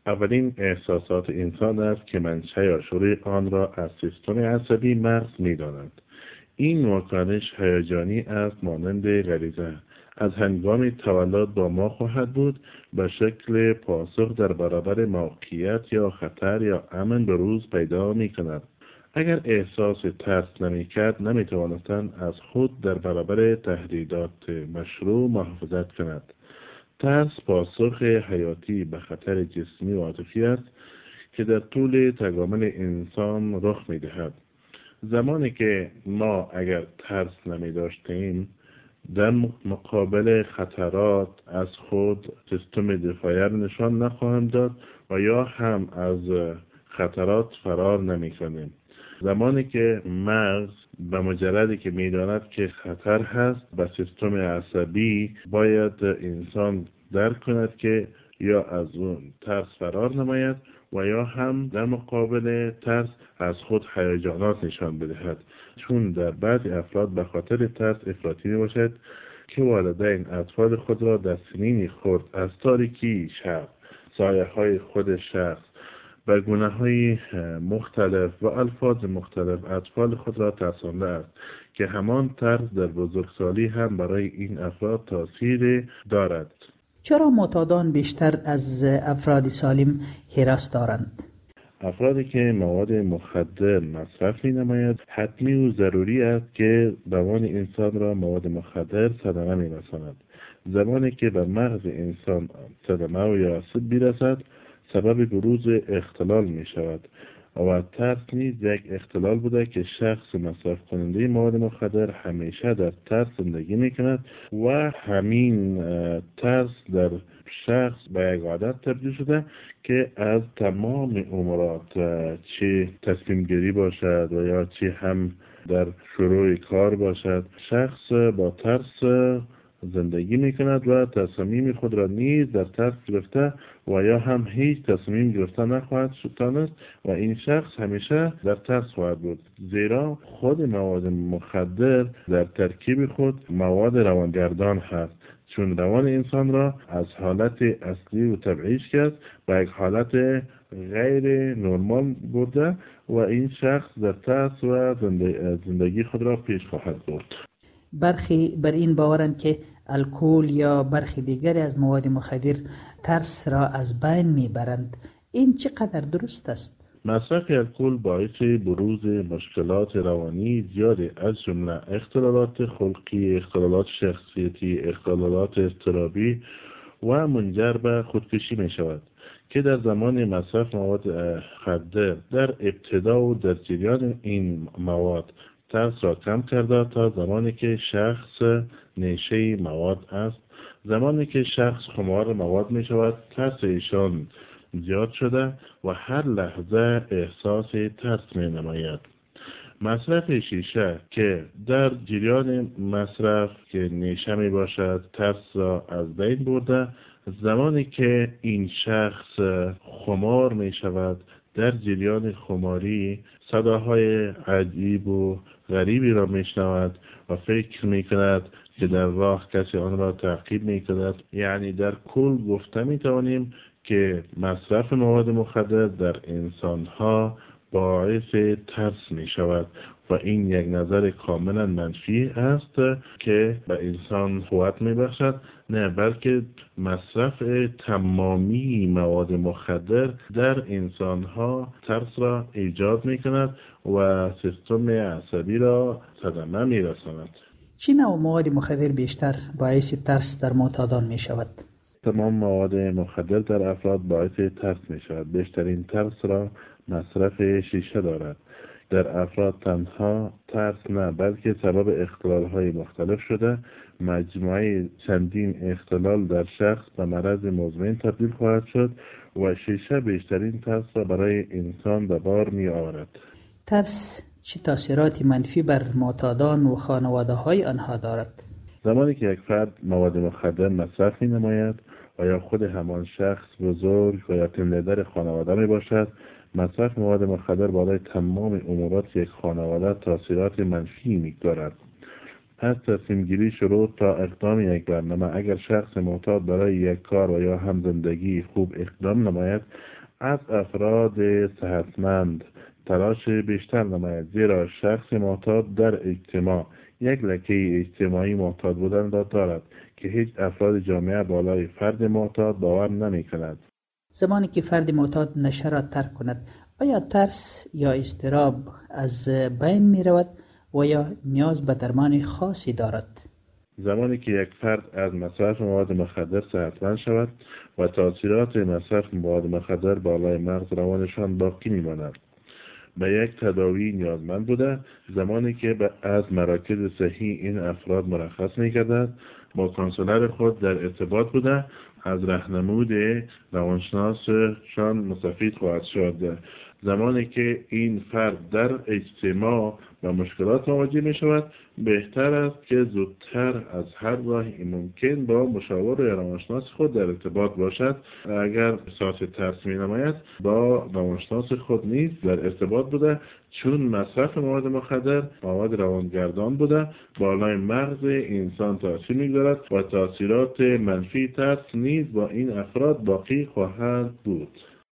اولین احساسات انسان است که منشأ یا شروع آن را از سیستم عصبی مغز می‌دانند. این واکنش هیجانی است، مانند غریزه. از هنگام تولد با ما خواهد بود، به شکل پاسخ در برابر موقعیت یا خطر یا امن به روز پیدا می‌کند. اگر احساس ترس نمی‌کرد، نمی‌توانستند از خود در برابر تهدیدات مشروع محافظت کند. ترس پاسخ حیاتی به خطر جسمی و عاطفی است که در طول تکامل انسان رخ می‌دهد. زمانی که ما اگر ترس نمی‌داشتیم، در مقابل خطرات از خود سیستم دفاعی نشان نخواهیم داد و یا هم از خطرات فرار نمی‌کنیم. زمانی که مغز به مجردی که می‌داند که خطر هست، به سیستم عصبی باید انسان درک کند که یا از اون ترس فرار نماید و یا هم در مقابل ترس از خود هیجانات نشان بدهد. چون در بعضی افراد به خاطر ترس افراطی میباشد که والدین اطفال خود را در سنین خرد از تاریکی شب، سایه‌های خود شخص، به گناه‌های مختلف و الفاظ مختلف اطفال خود را ترسانده است که همان ترس در بزرگسالی هم برای این افراد تاثیر دارد. چرا معتادان بیشتر از افراد سالم هراس دارند؟ افرادی که مواد مخدر مصرف می‌نمایند، حتمی و ضروری است که روان انسان را مواد مخدر صدمه می‌رساند. زمانی که به مغز انسان صدمه و یا آسیب برسد، سبب بروز اختلال می‌شود و ترس نیز یک اختلال بوده که شخص مصرف کننده مواد مخدر همیشه در ترس زندگی می‌کند و همین ترس در شخص به یک عادت تبدیل شده که از تمام امورات، چه تصمیم گیری باشد و یا چه هم در شروع کار باشد، شخص با ترس زندگی میکند و تصمیم خود را نیز در ترس گرفته و یا هم هیچ تصمیم گرفته نخواهد شد و این شخص همیشه در ترس خواهد بود، زیرا خود مواد مخدر در ترکیب خود مواد روانگردان هست، چون روان انسان را از حالت اصلی و طبیعیش کرد به یک حالت غیر نرمال برده و این شخص در ترس و زندگی خود را پیش خواهد برد. برخی بر این باورند که الکل یا برخی دیگری از مواد مخدر ترس را از بین میبرند. این چقدر درست است؟ مصرف الکل باعث بروز مشکلات روانی زیادی از جمله اختلالات خلقی، اختلالات شخصیتی، اختلالات اضطرابی و منجر به خودکشی می شود که در زمان مصرف مواد مخدر در ابتدا و در جریان این مواد ترس را کم کرده تا زمانی که شخص نیشه مواد است. زمانی که شخص خمار مواد می شود، ترس ایشان زیاد شده و هر لحظه احساس ترس می نماید. مصرف شیشه که در جریان مصرف که نیشه می باشد ترس را از بین برده، زمانی که این شخص خمار می شود، در جریان خماری صداهای عجیب و غریبی را می شنود و فکر می کند که در راه کسی آن را تعقیب می کند. یعنی در کل گفته می توانیم که مصرف مواد مخدر در انسانها باعث ترس می شود و این یک نظر کاملا منفی است که به انسان قوت می بخشد، نه بلکه مصرف تمامی مواد مخدر در انسانها ترس را ایجاد می کند و سیستم عصبی را صدمه می رساند. چه نوع مواد مخدر بیشتر باعث ترس در معتادان می شود؟ تمام مواد مخدر در افراد باعث ترس می شود. بیشترین ترس را مصرف شیشه دارد. در افراد تنها ترس نه بلکه سبب اختلال‌های مختلف شده، مجموعه چندین اختلال در شخص به مرض مزمن تبدیل خواهد شد و شیشه بیشترین ترس را برای انسان به بار می آورد. ترس چه تاثیراتی منفی بر معتادان و خانواده‌های آنها دارد؟ زمانی که یک فرد مواد مخدر مصرف می نماید و یا خود همان شخص بزرگ و یا تیم لیدر خانواده می باشد، مصرف مواد مخدر بالای تمام امورات یک خانواده تاثیرات منفی می‌گذارد. از تصمیم گیری شروع تا اقدام یک برنامه. اگر شخص معتاد برای یک کار و یا هم زندگی خوب اقدام نماید، از افراد صحتمند تلاش بیشتر نماید، زیرا شخص معتاد در اجتماع یک لکه اجتماعی معتاد بودن را دارد که هیچ افراد جامعه بالای فرد معتاد باور نمی کند. زمانی که فرد معتاد نشه را ترک کند، آیا ترس یا اضطراب از بین می رود و یا نیاز به درمان خاصی دارد؟ زمانی که یک فرد از مصرف مواد مخدر صحتمند شود و تاثیرات مصرف مواد مخدر بالای مغز روانشان باقی می ماند، به یک تداوی نیازمند بوده. زمانی که از مراکز صحی این افراد مرخص می گردد، با کانسولر خود در ارتباط بوده، از راهنمود روانشناسشان مستفید خواهد شد. زمانی که این فرد در اجتماع با مشکلات مواجه می شود، بهتر است که زودتر از هر راهی ممکن با مشاور یا روانشناس خود در ارتباط باشد. اگر احساس ترس می نماید، با روانشناس خود نیز در ارتباط بوده، چون مصرف مواد مخدر مواد روانگردان بوده، بالای مغز انسان تاثیر می‌گذارد و تاثیرات منفی ترس نیز با این افراد باقی خواهد بود.